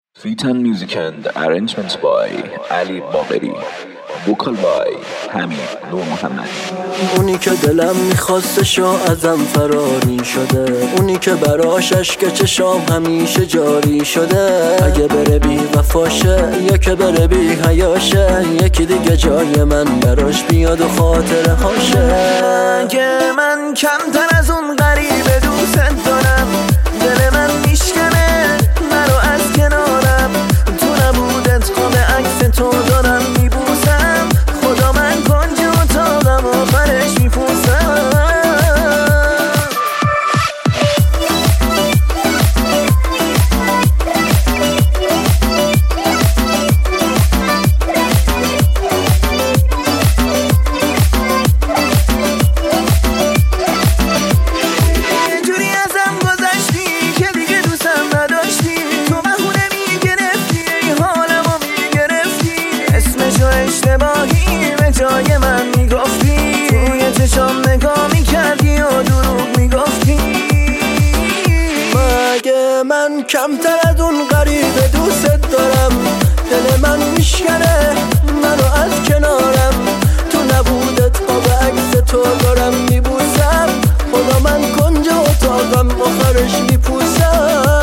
Feet and music and arrangements by Ali Bagheri. Vocal by Hamid Nur Mohammad. اونی که دلم میخواستشو ازم فراری شده، اونی که براش اشک چشام همیشه جاری شده. اگه بره بی وفاشه یا که بره بی حیاشه، یکی دیگه جای من براش بیاد و خاطره هاشه. اگه من کمتر از اون غریبه دوست دارم، دل من میشکنه نرو از کنارم. تو نبودت قاب عکس تو دارم میبوسم، خدا من کنج اتاقم آخرش میپوسم. اشتباهی به جای من میگفتی، توی چشام نگاه میکردی و دروغ میگفتی. مگه من کمتر از اون غریبه دوست دارم، دل من میشکنه منو از کنارم. تو نبودت قاب عکس تو دارم میبوسم، خدا من کنج اتاقم آخرش میپوسم.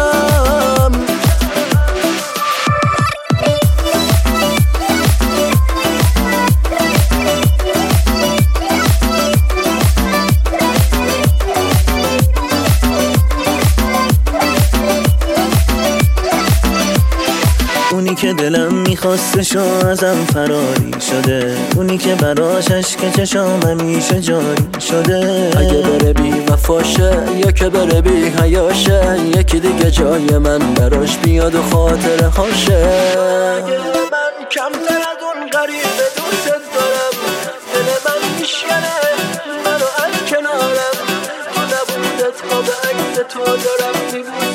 اونی که دلم میخواستشو ازم فراری شده، اونی که براش اشک چشام همیشه جاری شده. اگه بره بی وفاشه یا که بره بی حیاشه، یکی دیگه جای من براش بیاد و خاطره هاشه. اگه من کمتر از اون غریبه دوست دارم، دل من میشکنه منو از کنارم. تو نبودت قاب عکس تو دارم میبودم،